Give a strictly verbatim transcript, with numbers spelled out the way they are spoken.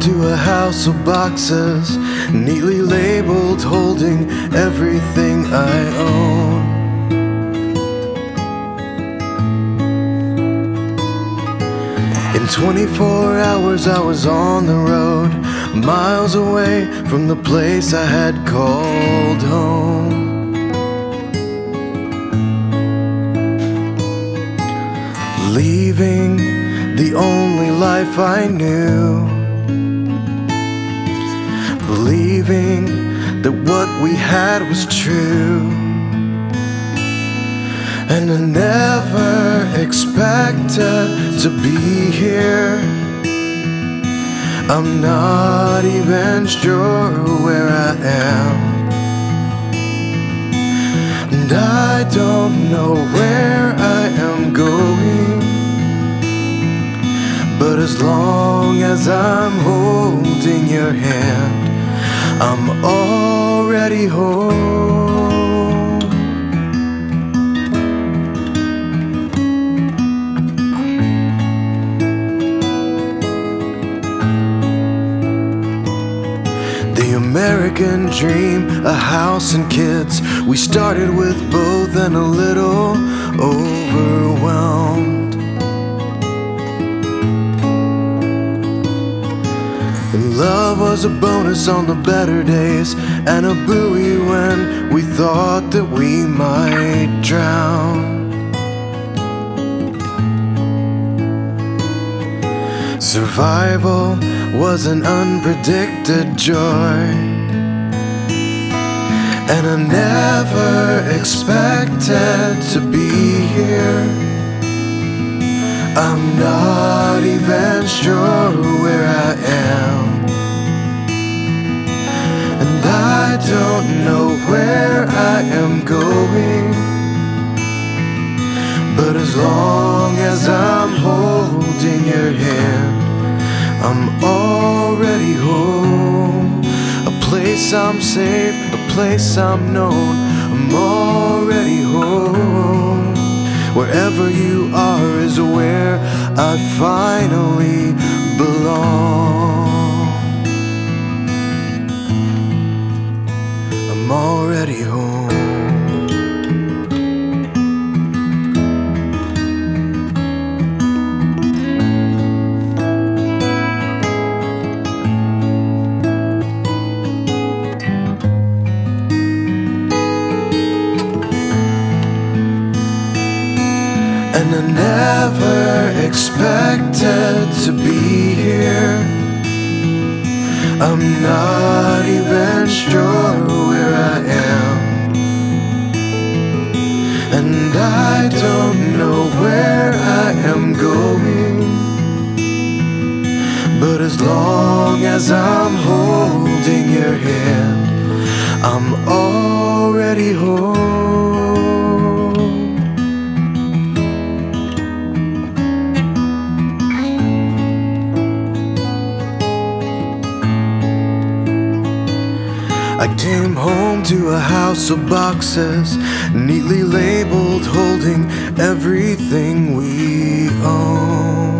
to a house of boxes, neatly labeled, holding everything I own. In twenty-four hours I was on the road, miles away from the place I had called home. Leaving the only life I knew, believing that what we had was true. And I never expected to be here. I'm not even sure where I am, and I don't know where I am going. But as long as I'm holding your hand, I'm already home. The American dream, a house and kids. We started with both and a little overwhelmed. And love was a bonus on the better days, and a buoy when we thought that we might drown. Survival was an unpredicted joy, and I never expected to be here. I'm not even sure where I am, and I don't know where I am going. But as long as I'm holding your hand, I'm already home. A place I'm safe, a place I'm known. I'm already home. Wherever you are is where I finally belong. I'm already home. And I never expected to be here. I'm not even sure where I am, and I don't know where I am going. But as long as I'm holding your hand, I'm already home. I came home to a house of boxes, neatly labeled, holding everything we own.